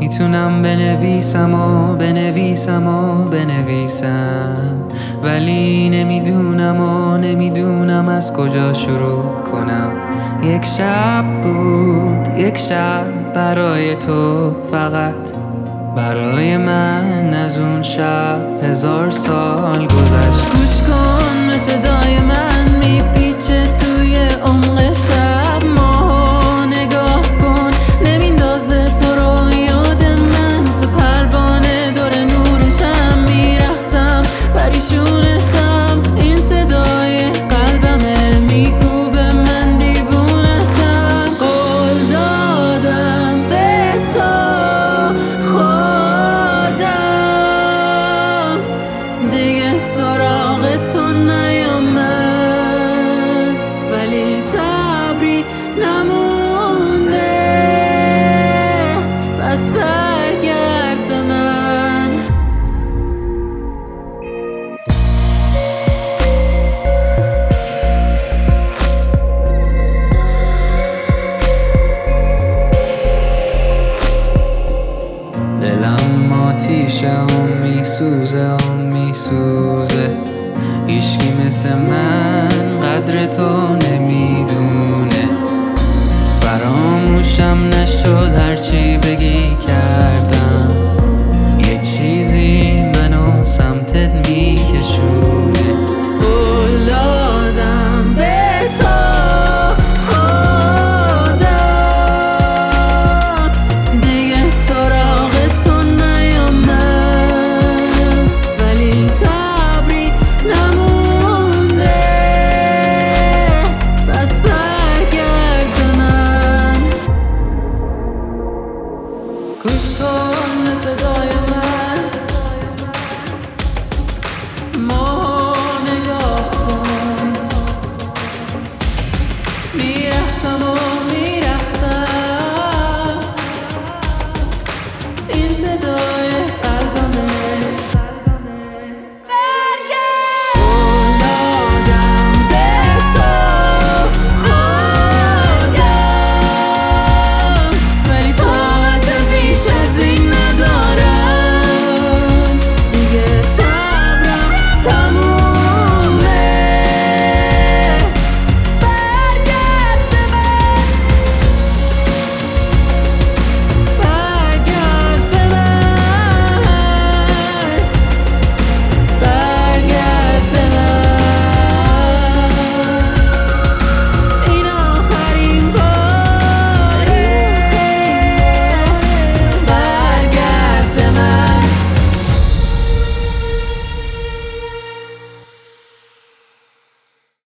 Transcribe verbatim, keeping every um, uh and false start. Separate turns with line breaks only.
میتونم بنویسم و بنویسم و بنویسم، ولی نمیدونم و نمیدونم از کجا شروع کنم. یک شب بود، یک شب برای تو، فقط برای من. از اون شب هزار سال گذشت. گوش کن، مثل صدای من میپیچه توی عمق شب. ماهو نگاه کن، نمیندازه تو رو یاد من. مثل پروانه دور نورشم میرخصم، پریشونتم. این صدای قلبمه میکوبه، من دیوونتم. قول دادم به تو خودم، دیگه سراغ تو نیامد، ولی صبری نمونده. پس برگرد به من. دلم آتیشه و میسوزه و میسوزه. هیچکی مثل من قدر تو نمیدونه. فراموشم نشد هرچی